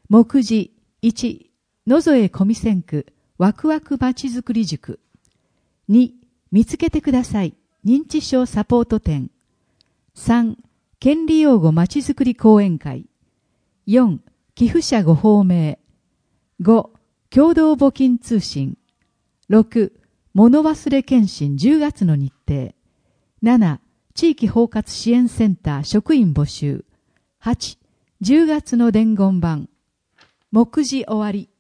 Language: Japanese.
目次1、野添小見線区ワクワクまちづくり塾。2、見つけてください認知症サポート展。3、権利擁護まちづくり講演会。4、寄付者ご訪名。5、共同募金通信。6、物忘れ検診10月の日程。7、地域包括支援センター職員募集。8、10月の伝言板。目次終わり。